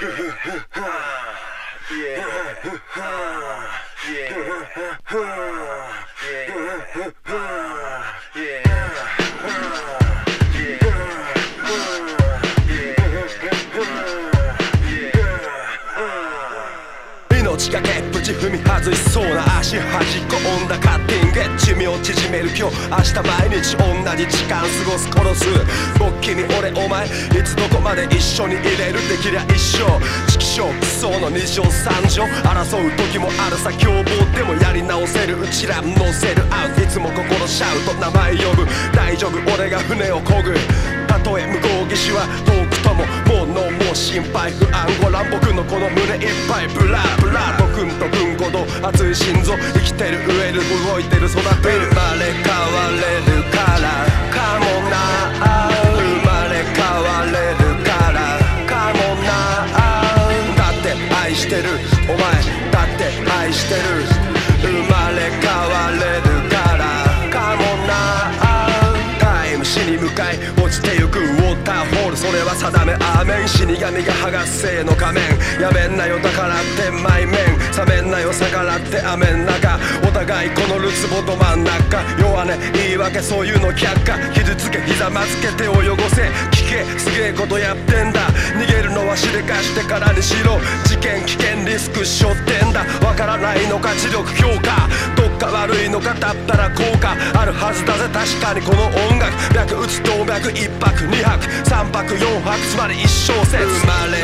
命がけっぷち踏み外しそうな足端っこオンダカッティング寿命縮める今日明日毎日同じ時間過ごす殺す僕君俺お前いつどこまで一緒にいれるできりゃ一生指揮所クソの2乗3乗争う時もあるさ凶暴でもやり直せるうちら乗せるアウトいつも心シャウト名前呼ぶ大丈夫俺が船を漕ぐたとえ向こう岸は遠くとももうノーもう心配不安ご覧僕のこの胸いっぱいブラブラドクンとくんごと熱い心臓生きてる植える動いてる育てる生まれ変われるからかもな生まれ変われるからかもなだって愛してるお前だって愛してる生まれ変われるからかもなタイム死に向かい落ちてゆくウォーターホールそれは定めアーメン死神が剥がす性の仮面やめんなよだからって前面冷めんなよ逆らって雨ん中お互いこのるつぼど真ん中弱音言い訳そういうの却下傷つけひざまずけ手を汚せ聞けすげえことやってんだ逃げるのはしでかしてからにしろ事件危険リスク背負ってんだわからないのか知力強化どっか悪いのかだったら効果あるはずだぜ確かにこの音楽脈打つ動脈1泊2泊3泊4泊つまり一小節生まれ